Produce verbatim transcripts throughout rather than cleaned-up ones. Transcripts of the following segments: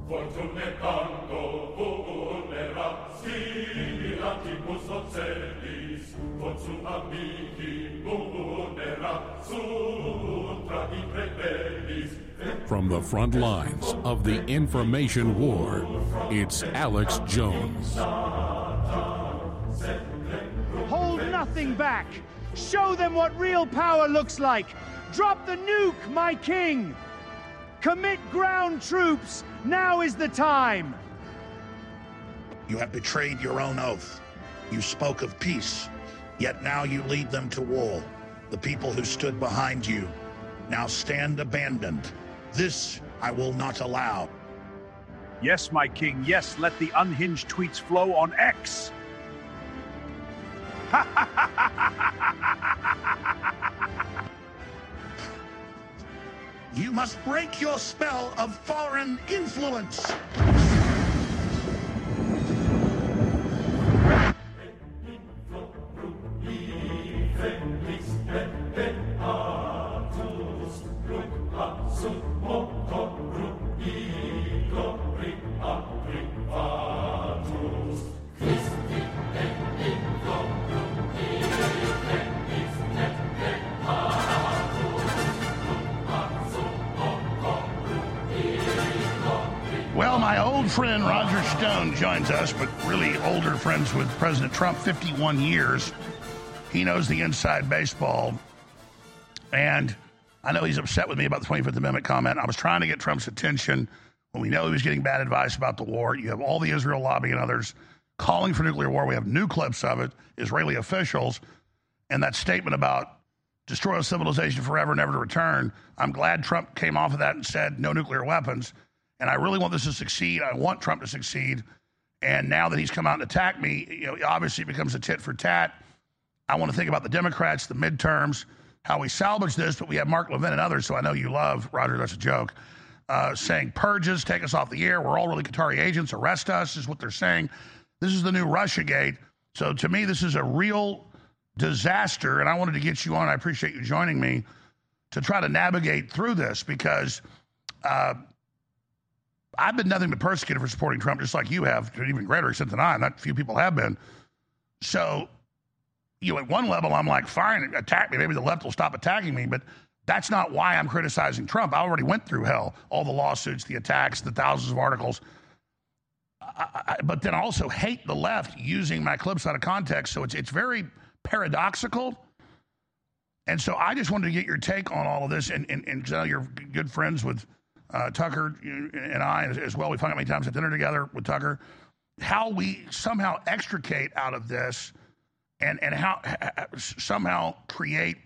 From the front lines of the information war, it's Alex Jones. Hold nothing back. Show them what real power looks like. Drop the nuke, my king. Commit ground troops. Now is the time. You have betrayed your own oath. You spoke of peace, yet now you lead them to war. The people who stood behind you now stand abandoned. This I will not allow. Yes, my king, yes, let the unhinged tweets flow on X. You must break your spell of foreign influence. Well, my old friend Roger Stone joins us, but really older friends with President Trump, fifty-one years. He knows the inside baseball. And I know he's upset with me about the twenty-fifth Amendment comment. I was trying to get Trump's attention when we know he was getting bad advice about the war. You have all the Israel lobby and others calling for nuclear war. We have new clips of it, Israeli officials, and that statement about destroy civilization forever, never to return. I'm glad Trump came off of that and said no nuclear weapons. And I really want this to succeed. I want Trump to succeed. And now that he's come out and attacked me, you know, obviously it becomes a tit for tat. I want to think about the Democrats, the midterms, how we salvage this. But we have Mark Levin and others, so I know you love, Roger, that's a joke, uh, saying purges, take us off the air. We're all really Qatari agents. Arrest us is what they're saying. This is the new Russiagate. So to me, this is a real disaster. And I wanted to get you on. I appreciate you joining me to try to navigate through this because uh, I've been nothing but persecuted for supporting Trump, just like you have, to an even greater extent than I. Not few people have been. So, you know, at one level, I'm like, fine, attack me. Maybe the left will stop attacking me. But that's not why I'm criticizing Trump. I already went through hell, all the lawsuits, the attacks, the thousands of articles. I, I, but then I also hate the left using my clips out of context. So it's it's very paradoxical. And so I just wanted to get your take on all of this. And, and, and 'cause I know you're good friends with Uh, Tucker and I as well. We've hung out many times at dinner together with Tucker. How we somehow extricate out of this and, and how somehow create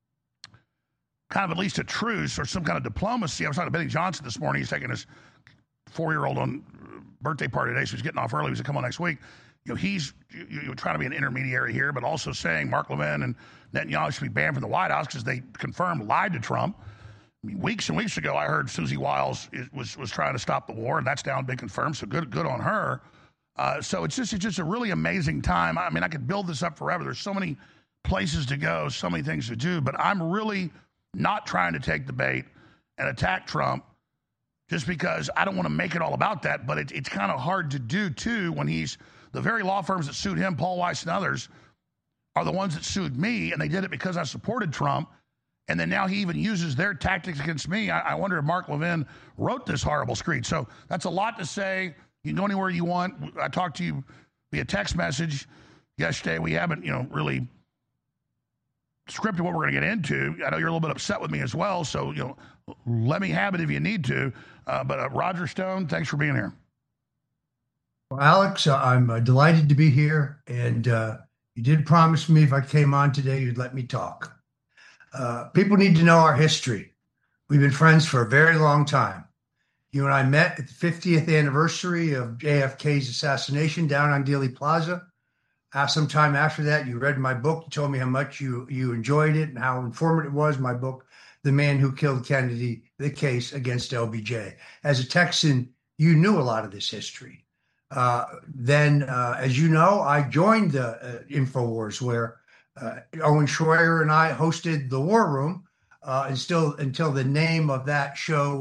kind of at least a truce or some kind of diplomacy. I was talking to Benny Johnson this morning. He's taking his four-year-old on birthday party today, so he's getting off early. He's going to come on next week. You know, he's you, you're trying to be an intermediary here, but also saying Mark Levin and Netanyahu should be banned from the White House because they confirmed lied to Trump. I mean, weeks and weeks ago, I heard Susie Wiles is, was was trying to stop the war, and that's now been confirmed. So good, good on her. Uh, so it's just it's just a really amazing time. I mean, I could build this up forever. There's so many places to go, so many things to do. But I'm really not trying to take the bait and attack Trump just because I don't want to make it all about that. But it, it's kind of hard to do too when he's the very law firms that sued him, Paul Weiss and others, are the ones that sued me, and they did it because I supported Trump. And then now he even uses their tactics against me. I, I wonder if Mark Levin wrote this horrible screed. So that's a lot to say. You can go anywhere you want. I talked to you via text message yesterday. We haven't, you know, really scripted what we're going to get into. I know you're a little bit upset with me as well. So, you know, let me have it if you need to. Uh, but uh, Roger Stone, thanks for being here. Well, Alex, uh, I'm uh, delighted to be here. And uh, you did promise me if I came on today, you'd let me talk. Uh, people need to know our history. We've been friends for a very long time. You and I met at the fiftieth anniversary of J F K's assassination down on Dealey Plaza. Uh, sometime after that, you read my book. You told me how much you, you enjoyed it and how informative it was, my book, The Man Who Killed Kennedy, The Case Against L B J. As a Texan, you knew a lot of this history. Uh, then, uh, as you know, I joined the uh, InfoWars, where Uh, Owen Schroyer and I hosted the War Room uh, and still, until the name of that show was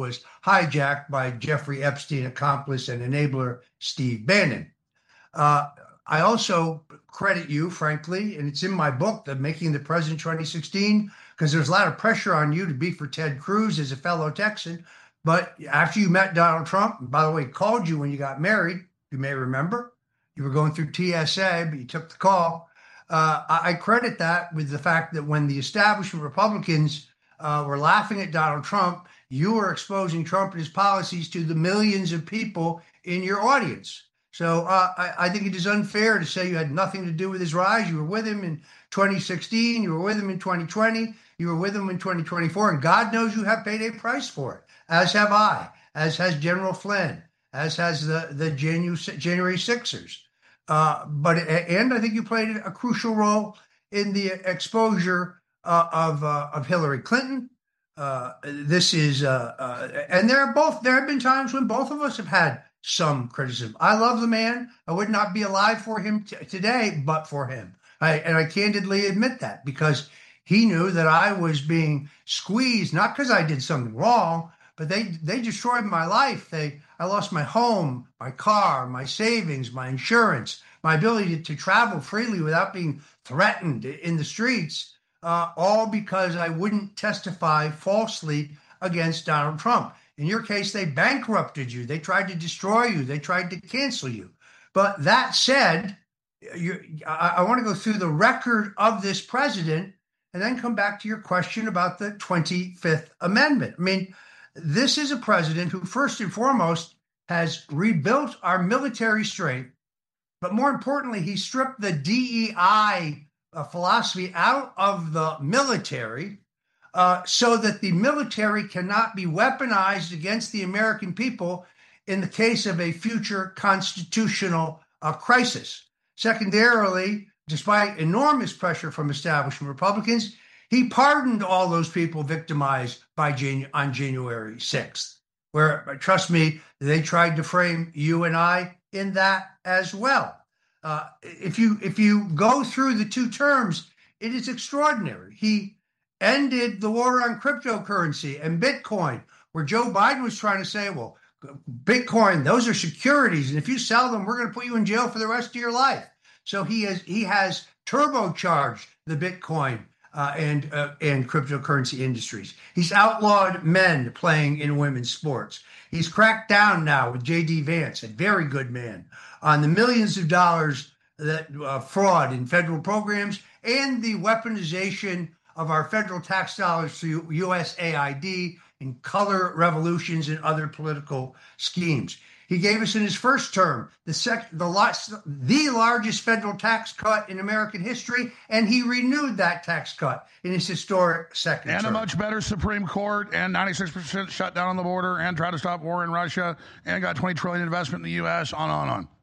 hijacked by Jeffrey Epstein accomplice and enabler Steve Bannon. Uh, I also credit you, frankly, and it's in my book, The Making the President twenty sixteen, because there's a lot of pressure on you to be for Ted Cruz as a fellow Texan. But after you met Donald Trump, and by the way, called you when you got married, you may remember, you were going through T S A, but you took the call. Uh, I credit that with the fact that when the establishment Republicans uh, were laughing at Donald Trump, you were exposing Trump and his policies to the millions of people in your audience. So uh, I, I think it is unfair to say you had nothing to do with his rise. You were with him in twenty sixteen. You were with him in twenty twenty. You were with him in twenty twenty-four. And God knows you have paid a price for it, as have I, as has General Flynn, as has the, the Janu- January Sixers. Uh, but and I think you played a crucial role in the exposure uh, of uh, of Hillary Clinton. Uh, this is uh, uh, and there are both. There have been times when both of us have had some criticism. I love the man. I would not be alive for him t- today, but for him. I, and I candidly admit that because he knew that I was being squeezed, not because I did something wrong, but they they destroyed my life. They I lost my home, my car, my savings, my insurance, my ability to, to travel freely without being threatened in the streets, uh, all because I wouldn't testify falsely against Donald Trump. In your case, they bankrupted you. They tried to destroy you. They tried to cancel you. But that said, you, I, I want to go through the record of this president and then come back to your question about the twenty-fifth Amendment. I mean, this is a president who, first and foremost, has rebuilt our military strength. But more importantly, he stripped the D E I uh, philosophy out of the military. Uh, so that the military cannot be weaponized against the American people in the case of a future constitutional uh, crisis. Secondarily, despite enormous pressure from establishment Republicans, he pardoned all those people victimized by Janu- on January sixth, where, trust me, they tried to frame you and I in that as well. Uh, if you if you go through the two terms, it is extraordinary. He ended the war on cryptocurrency and Bitcoin, where Joe Biden was trying to say, well, Bitcoin, those are securities, and if you sell them, we're going to put you in jail for the rest of your life. So he has he has turbocharged the Bitcoin uh, and uh, and cryptocurrency industries. He's outlawed men playing in women's sports. He's cracked down now with J D Vance, a very good man, on the millions of dollars that uh, fraud in federal programs and the weaponization of our federal tax dollars through U S A I D and color revolutions and other political schemes. He gave us in his first term the sec- the, last, the largest federal tax cut in American history, and he renewed that tax cut in his historic second and term. And a much better Supreme Court, and ninety-six percent shutdown on the border, and tried to stop war in Russia, and got twenty trillion dollars investment in the U S, on and on and on.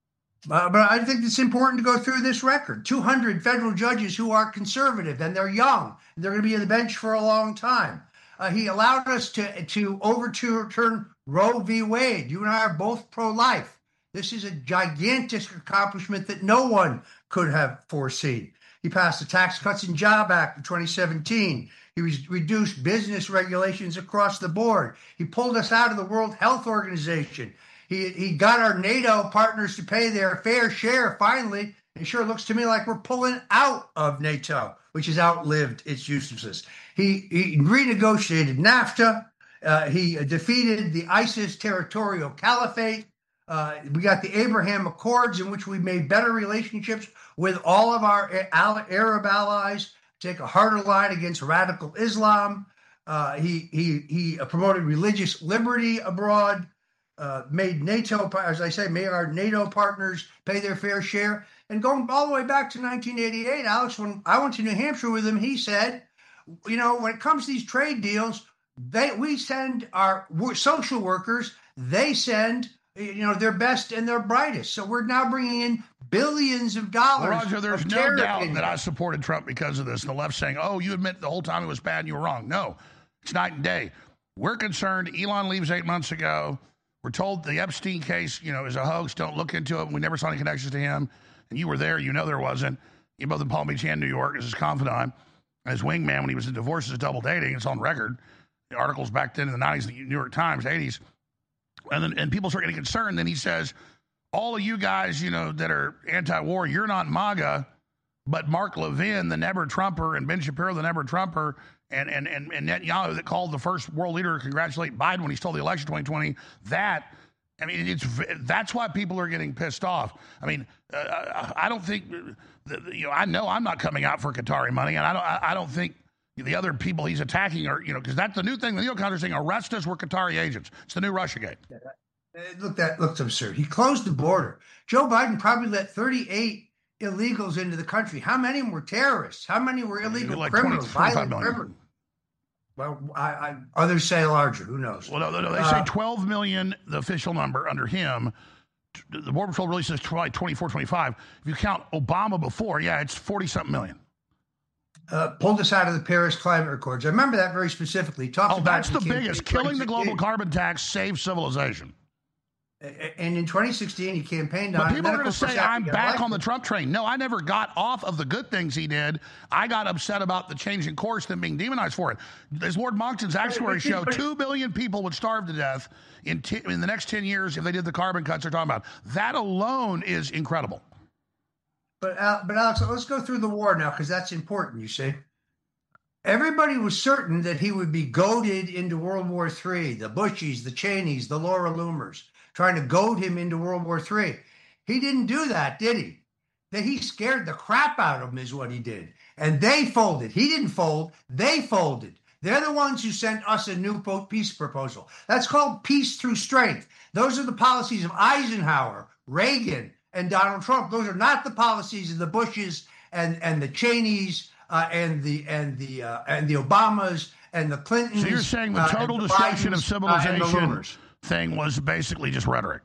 Uh, but I think it's important to go through this record. two hundred federal judges who are conservative, and they're young. And they're going to be on the bench for a long time. Uh, he allowed us to, to overturn Roe v. Wade. You and I are both pro-life. This is a gigantic accomplishment that no one could have foreseen. He passed the Tax Cuts and Jobs Act of twenty seventeen. He was, reduced business regulations across the board. He pulled us out of the World Health Organization. He he got our NATO partners to pay their fair share, finally. It sure looks to me like we're pulling out of NATO, which has outlived its usefulness. He, he renegotiated NAFTA. Uh, he defeated the ISIS territorial caliphate. Uh, we got the Abraham Accords, in which we made better relationships with all of our Arab allies, take a harder line against radical Islam. Uh, he, he, he promoted religious liberty abroad. Uh, made NATO, as I say, made our NATO partners pay their fair share. And going all the way back to nineteen eighty-eight, Alex, when I went to New Hampshire with him, he said, you know, when it comes to these trade deals, they we send our social workers, they send, you know, their best and their brightest. So we're now bringing in billions of dollars. Well, Roger, there's of no doubt income. that I supported Trump because of this. And the left saying, oh, you admit the whole time it was bad and you were wrong. No, it's night and day. We're concerned. Elon leaves eight months ago. We're told the Epstein case, you know, is a hoax. Don't look into it. We never saw any connections to him. And you were there. You know there wasn't. You both in Palm Beach and New York as his confidant, as wingman when he was in divorces, double dating. It's on record. articles back then in the nineties, the New York Times, eighties, and then and people start getting concerned. Then he says, all of you guys, you know, that are anti-war, you're not MAGA, but Mark Levin, the never Trumper, and Ben Shapiro, the never Trumper, and and and, and Netanyahu, that called the first world leader to congratulate Biden when he stole the election in twenty twenty, that, I mean, it's that's why people are getting pissed off. I mean, uh, I don't think, you know, I know I'm not coming out for Qatari money, and I don't, I don't think the other people he's attacking are, you know, because that's the new thing. The neocons are saying, arrest us, we're Qatari agents. It's the new Russiagate. Yeah, look, that looks absurd. He closed the border. Joe Biden probably let thirty-eight illegals into the country. How many of them were terrorists? How many were illegal like criminals? twenty, violent criminals? Well, I, I, others say larger. Who knows? Well, no, no, no. They uh, say twelve million, the official number under him. The Border Patrol really says probably twenty-four, twenty-five. If you count Obama before, yeah, it's forty-something million. Uh, pulled us out of the Paris climate accords. I remember that very specifically. He talked oh, about that's the biggest. Killing the global carbon tax saves civilization. And in twenty sixteen, he campaigned on. But people are going to say, I'm back elected. on the Trump train. No, I never got off of the good things he did. I got upset about the change in course, them being demonized for it. As Lord Monckton's actuaries show, two billion people would starve to death in, t- in the next ten years if they did the carbon cuts they're talking about. That alone is incredible. But, uh, but Alex, let's go through the war now, because that's important, you see. Everybody was certain that he would be goaded into World War Three, the Bushies, the Cheneys, the Laura Loomers, trying to goad him into World War Three. He didn't do that, did he? That he scared the crap out of them is what he did. And they folded. He didn't fold. They folded. They're the ones who sent us a new peace proposal. That's called peace through strength. Those are the policies of Eisenhower, Reagan, and Donald Trump. Those are not the policies of the Bushes and, and the Cheneys uh, and the and the uh, and the Obamas and the Clintons. So you're saying the total uh, the destruction Bidens, of civilization uh, thing was basically just rhetoric?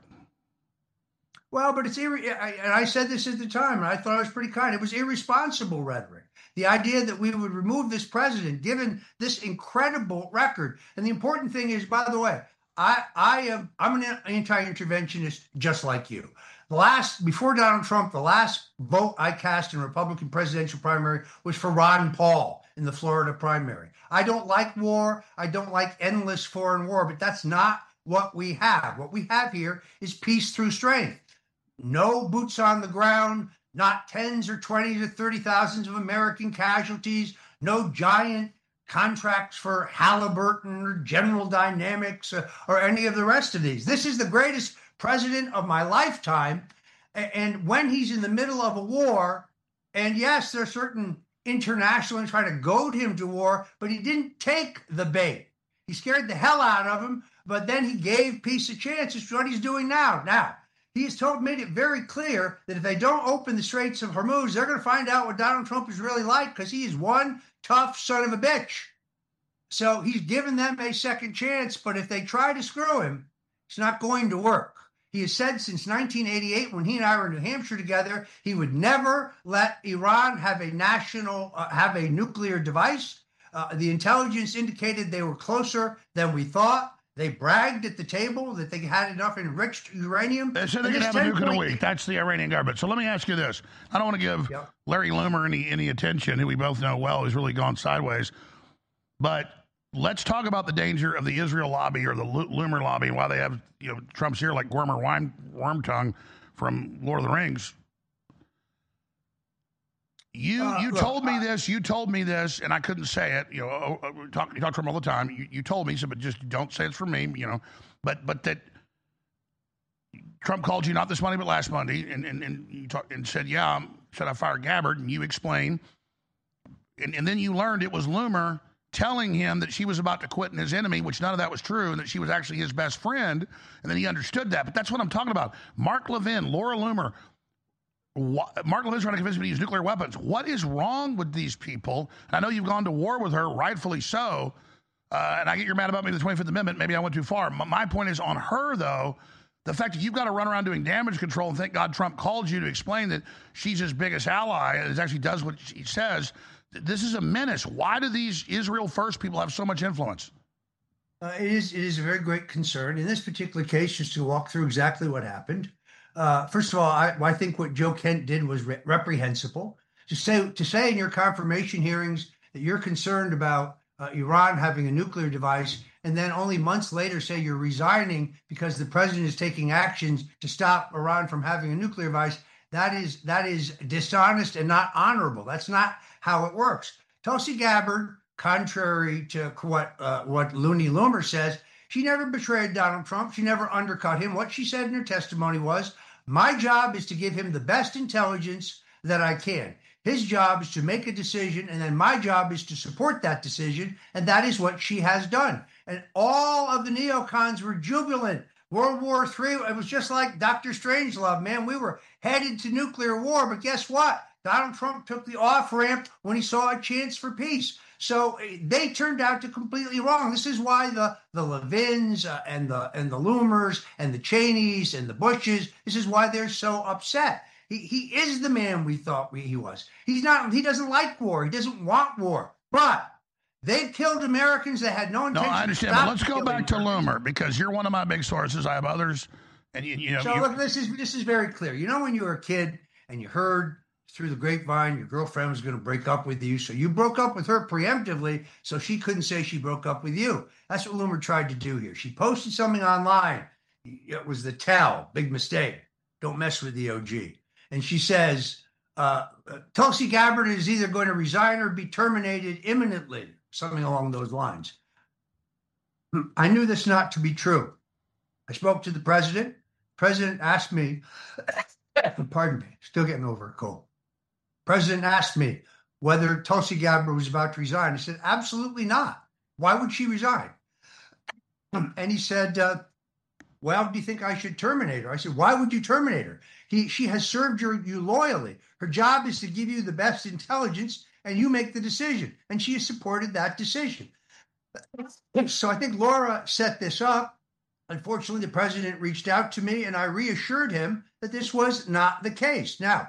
Well, but it's irre- and I said this at the time, and I thought I was pretty kind. It was irresponsible rhetoric. The idea that we would remove this president, given this incredible record. And the important thing is, by the way, I I am I'm an anti-interventionist just like you. The last, before Donald Trump, the last vote I cast in Republican presidential primary was for Ron Paul in the Florida primary. I don't like war. I don't like endless foreign war, but that's not what we have. What we have here is peace through strength. No boots on the ground, not tens or twenties or thirty thousands of American casualties, no giant contracts for Halliburton or General Dynamics or, or any of the rest of these. This is the greatest president of my lifetime. And when he's in the middle of a war, and yes, there are certain internationalists trying to goad him to war, but he didn't take the bait. He scared the hell out of him, but then he gave peace a chance. It's what he's doing now. Now, he has told, made it very clear that if they don't open the Straits of Hormuz, they're going to find out what Donald Trump is really like, because he is one tough son of a bitch. So he's given them a second chance, but if they try to screw him, it's not going to work. He has said since nineteen eighty-eight, when he and I were in New Hampshire together, he would never let Iran have a national, uh, have a nuclear device. Uh, the intelligence indicated they were closer than we thought. They bragged at the table that they had enough enriched uranium. They said they could have a nuke in a week. That's the Iranian government. So let me ask you this. I don't want to give yep. Larry Loomer any, any attention, who we both know well has really gone sideways. But let's talk about the danger of the Israel lobby or the Loomer lobby and why they have, you know, Trump's here like Wormer Worm, Wormtongue from Lord of the Rings. You uh, you look, told me uh, this, you told me this, and I couldn't say it. You know, oh, oh, talk, you talk to him all the time. You, you told me, so, but just don't say it's for me, you know. But but that Trump called you not this Monday, but last Monday, and and, and you talk, and said, yeah, should I fire Gabbard? And you explained. And, and then you learned it was Loomer telling him that she was about to quit and his enemy, which none of that was true, and that she was actually his best friend. And then he understood that. But that's what I'm talking about. Mark Levin, Laura Loomer. Mark Levin's trying to convince me to use nuclear weapons. What is wrong with these people? I know you've gone to war with her, rightfully so, uh, and I get you're mad about me the twenty-fifth Amendment. Maybe I went too far. My point is on her, though, the fact that you've got to run around doing damage control, and thank God Trump called you to explain that she's his biggest ally and actually does what she says. This is a menace. Why do these Israel First people have so much influence? Uh, it is it is a very great concern. In this particular case, just to walk through exactly what happened. Uh, first of all, I, I think what Joe Kent did was re- reprehensible. To say to say in your confirmation hearings that you're concerned about uh, Iran having a nuclear device, and then only months later say you're resigning because the president is taking actions to stop Iran from having a nuclear device. That is that is dishonest and not honorable. That's not how it works. Tulsi Gabbard, contrary to what uh, what Looney Loomer says, she never betrayed Donald Trump. She never undercut him. What she said in her testimony was, my job is to give him the best intelligence that I can. His job is to make a decision, and then my job is to support that decision, and that is what she has done. And all of the neocons were jubilant. World War Three, it was just like Doctor Strangelove, man. We were headed to nuclear war, but guess what? Donald Trump took the off-ramp when he saw a chance for peace. So they turned out to completely wrong. This is why the the Levins uh, and the and the Loomers and the Cheneys and the Bushes, this is why they're so upset. He he is the man we thought we, he was. He's not. He doesn't like war. He doesn't want war. But they've killed Americans that had no intention. No, I understand. But let's go back to Loomer, because you're one of my big sources. I have others, and you, you know. So you, look, this is this is very clear. You know, when you were a kid and you heard through the grapevine your girlfriend was going to break up with you, so you broke up with her preemptively, so she couldn't say she broke up with you. That's what Loomer tried to do here. She posted something online. It was the tell. Big mistake. Don't mess with the O G. And she says, uh, Tulsi Gabbard is either going to resign or be terminated imminently, something along those lines. I knew this not to be true. I spoke to the president. The president asked me, pardon me, still getting over a cold. President asked me whether Tulsi Gabbard was about to resign. I said, absolutely not. Why would she resign? And he said, uh, well, do you think I should terminate her? I said, why would you terminate her? He, she has served your, you loyally. Her job is to give you the best intelligence, and you make the decision. And she has supported that decision. So I think Laura set this up. Unfortunately, the president reached out to me, and I reassured him that this was not the case. Now,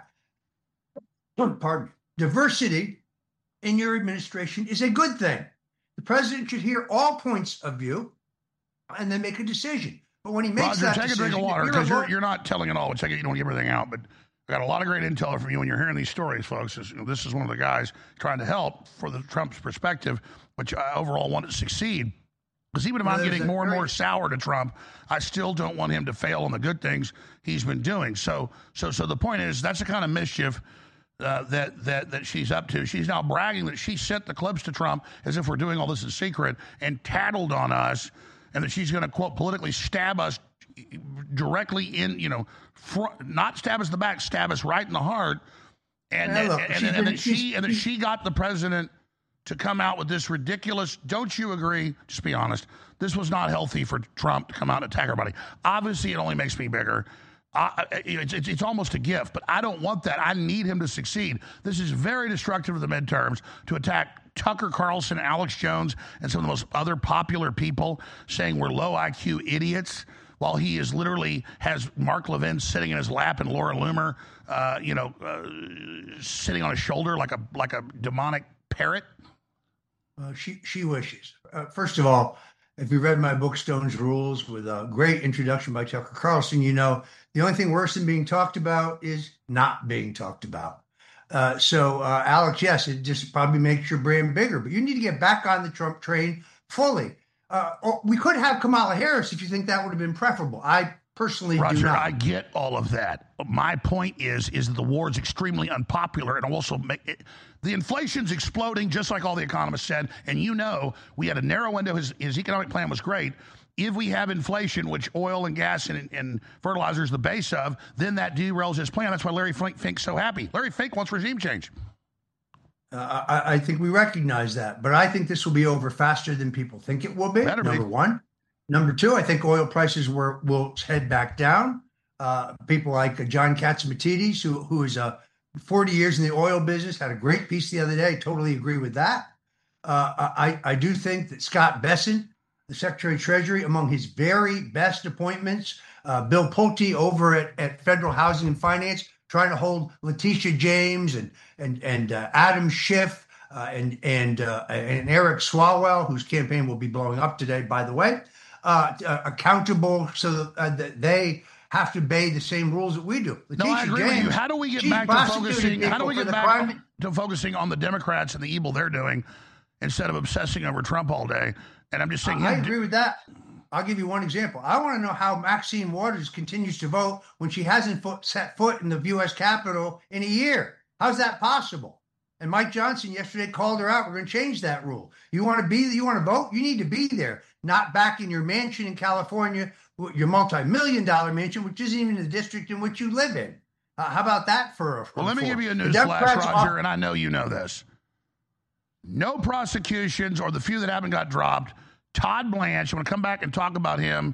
pardon me, diversity in your administration is a good thing. The president should hear all points of view and then make a decision. But when he makes Roger, that take decision, a drink of water, because you're, you're, you're not telling it all. Which I get you don't give everything out, but I got a lot of great intel from you when you're hearing these stories, folks. This, you know, this is one of the guys trying to help for the Trump's perspective, which I overall want to succeed. Because even if I'm getting more and more sour to Trump, I still don't want him to fail on the good things he's been doing. So, so, so the point is, that's the kind of mischief uh, that that that she's up to. She's now bragging that she sent the clips to Trump as if we're doing all this in secret, and tattled on us, and that she's going to, quote, politically stab us directly in, you know, front, not stab us in the back, stab us right in the heart, and Yeah, that, look, and, she's and, and been- that she she's- and that she got the president to come out with this ridiculous, don't you agree? Just be honest. This was not healthy for Trump to come out and attack everybody. Obviously, it only makes me bigger. I, it's, it's, it's almost a gift, but I don't want that. I need him to succeed. This is very destructive of the midterms to attack Tucker Carlson, Alex Jones, and some of the most other popular people, saying we're low I Q idiots, while he is literally has Mark Levin sitting in his lap and Laura Loomer, uh, you know, uh, sitting on his shoulder like a like a demonic parrot. Uh, she she wishes. Uh, first of all, if you read my book, Stone's Rules, with a great introduction by Tucker Carlson, you know the only thing worse than being talked about is not being talked about. Uh, so, uh, Alex, yes, it just probably makes your brand bigger, but you need to get back on the Trump train fully. Uh, or we could have Kamala Harris if you think that would have been preferable. I personally Roger, do not. I get all of that. My point is, is that the war is extremely unpopular, and also make it, the inflation's exploding, just like all the economists said. And you know, we had a narrow window. His, his economic plan was great. If we have inflation, which oil and gas and, and fertilizer is the base of, then that derails his plan. That's why Larry Fink, Fink's so happy. Larry Fink wants regime change. Uh, I, I think we recognize that, but I think this will be over faster than people think it will be. Better number be. one. Number two, I think oil prices were, will head back down. Uh, people like John Katsimatidis, who who is uh, forty years in the oil business, had a great piece the other day. I totally agree with that. Uh, I, I do think that Scott Bessent, the Secretary of Treasury, among his very best appointments, uh, Bill Pulte over at, at Federal Housing and Finance, trying to hold Letitia James and and and uh, Adam Schiff uh, and and uh, and Eric Swalwell, whose campaign will be blowing up today, by the way, uh, uh, accountable so that, uh, that they have to obey the same rules that we do. No, Letitia I agree James, with you. How do we get she's back to prosecuting focusing? How do people we for get the back crime- to focusing on the Democrats and the evil they're doing? instead of obsessing over Trump all day. And I'm just saying, I agree with that. I'll give you one example. I want to know how Maxine Waters continues to vote when she hasn't foot, set foot in the U S Capitol in a year. How's that possible? And Mike Johnson yesterday called her out. We're going to change that rule. You want to be, you want to vote? You need to be there, not back in your mansion in California, your multi-million dollar mansion, which isn't even the district in which you live in. Uh, how about that for a? Well, let me for, give you a news flash, Roger, are, and I know you know this. No prosecutions, or the few that haven't got dropped. Todd Blanche, I'm going to come back and talk about him.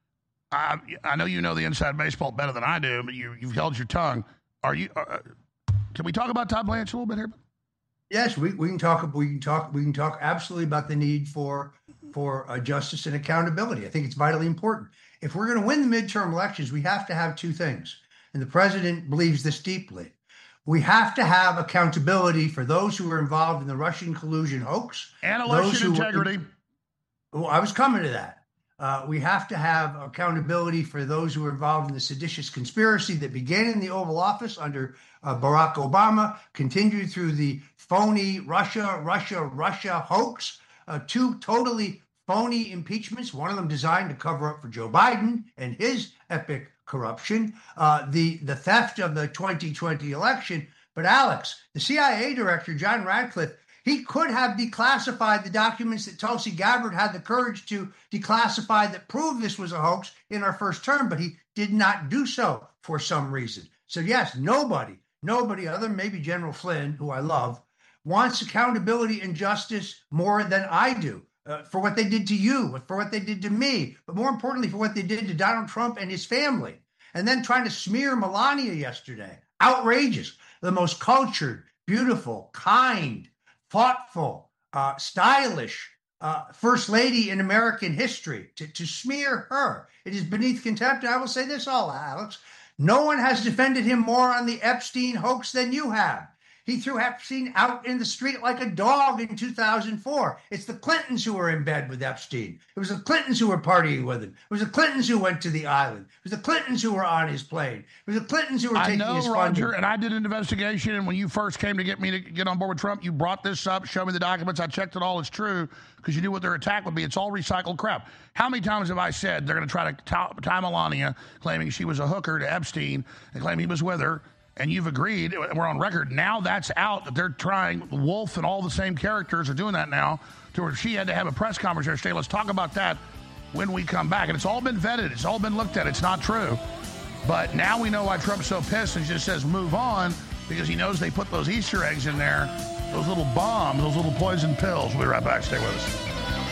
I, I know you know the inside baseball better than I do, but you, you've held your tongue. Are you? Uh, can we talk about Todd Blanche a little bit here? Yes, we, we can talk. We can talk. We can talk absolutely about the need for for uh, justice and accountability. I think it's vitally important. If we're going to win the midterm elections, we have to have two things, and the president believes this deeply. We have to have accountability for those who were involved in the Russian collusion hoax and election integrity. Were, well, I was coming to that. Uh, we have to have accountability for those who were involved in the seditious conspiracy that began in the Oval Office under uh, Barack Obama, continued through the phony Russia, Russia, Russia hoax, uh, two totally phony impeachments, one of them designed to cover up for Joe Biden and his epic corruption, uh, the, the theft of the twenty twenty election. But Alex, the C I A director, John Radcliffe, he could have declassified the documents that Tulsi Gabbard had the courage to declassify that proved this was a hoax in our first term, but he did not do so for some reason. So yes, nobody, nobody other than maybe General Flynn, who I love, wants accountability and justice more than I do uh, for what they did to you, for what they did to me, but more importantly, for what they did to Donald Trump and his family. And then trying to smear Melania yesterday. Outrageous. The most cultured, beautiful, kind, thoughtful, uh, stylish uh, first lady in American history. To, to smear her, it is beneath contempt. And I will say this all, Alex. No one has defended him more on the Epstein hoax than you have. He threw Epstein out in the street like a dog in two thousand four. It's the Clintons who were in bed with Epstein. It was the Clintons who were partying with him. It was the Clintons who went to the island. It was the Clintons who were on his plane. It was the Clintons who were taking I know, his Roger, funding. And I did an investigation, and when you first came to get me to get on board with Trump, you brought this up, showed me the documents. I checked it all. It's true, because you knew what their attack would be. It's all recycled crap. How many times have I said they're going to try to tie Melania, claiming she was a hooker to Epstein, and claim he was with her? And you've agreed, we're on record, now that's out, that they're trying, Wolf and all the same characters are doing that now, to where she had to have a press conference yesterday. Let's talk about that when we come back. And it's all been vetted, it's all been looked at, it's not true. But now we know why Trump's so pissed and just says move on, because he knows they put those Easter eggs in there, those little bombs, those little poison pills. We'll be right back, stay with us.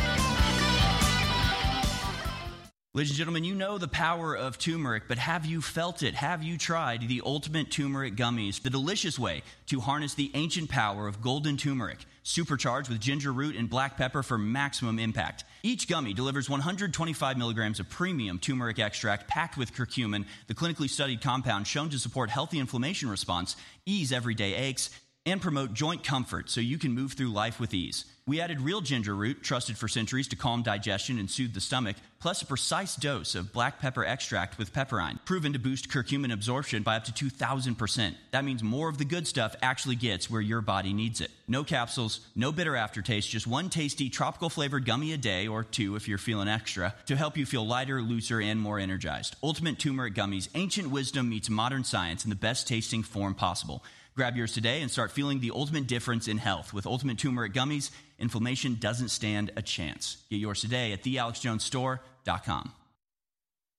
Ladies and gentlemen, you know the power of turmeric, but have you felt it? Have you tried the Ultimate Turmeric Gummies, the delicious way to harness the ancient power of golden turmeric, supercharged with ginger root and black pepper for maximum impact? Each gummy delivers one hundred twenty-five milligrams of premium turmeric extract packed with curcumin, the clinically studied compound shown to support healthy inflammation response, ease everyday aches, and promote joint comfort so you can move through life with ease. We added real ginger root, trusted for centuries to calm digestion and soothe the stomach, plus a precise dose of black pepper extract with pepperine, proven to boost curcumin absorption by up to two thousand percent. That means more of the good stuff actually gets where your body needs it. No capsules, no bitter aftertaste, just one tasty tropical flavored gummy a day, or two if you're feeling extra, to help you feel lighter, looser, and more energized. Ultimate Turmeric Gummies, ancient wisdom meets modern science in the best tasting form possible. Grab yours today and start feeling the ultimate difference in health. With Ultimate Turmeric Gummies, inflammation doesn't stand a chance. Get yours today at the alex jones store dot com.